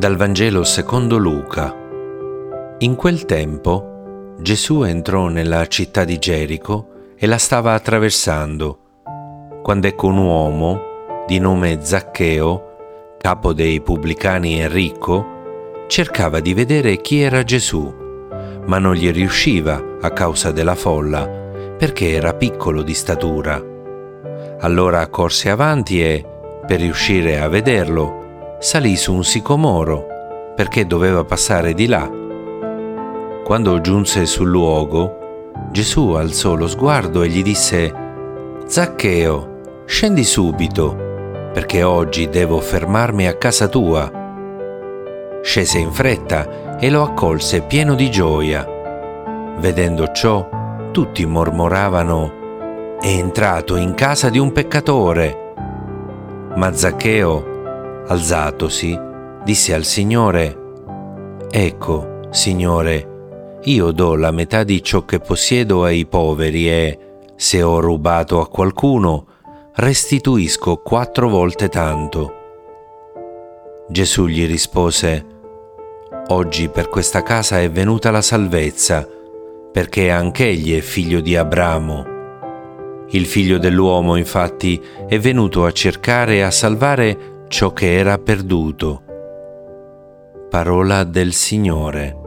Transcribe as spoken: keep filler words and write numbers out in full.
Dal Vangelo secondo Luca. In quel tempo Gesù entrò nella città di Gerico e la stava attraversando, quando ecco un uomo di nome Zaccheo, capo dei pubblicani e ricco, cercava di vedere chi era Gesù, ma non gli riusciva a causa della folla, perché era piccolo di statura. Allora corse avanti e, per riuscire a vederlo, salì su un sicomoro, perché doveva passare di là. Quando giunse sul luogo, Gesù alzò lo sguardo e gli disse: «Zaccheo, scendi subito, perché oggi devo fermarmi a casa tua». Scese in fretta e lo accolse pieno di gioia. Vedendo ciò, tutti mormoravano: «È entrato in casa di un peccatore». Ma Zaccheo, alzatosi, disse al Signore: «Ecco, Signore, io do la metà di ciò che possiedo ai poveri e, se ho rubato a qualcuno, restituisco quattro volte tanto». Gesù gli rispose: «Oggi per questa casa è venuta la salvezza, perché anch'egli è figlio di Abramo. Il figlio dell'uomo, infatti, è venuto a cercare e a salvare ciò che era perduto». Parola del Signore.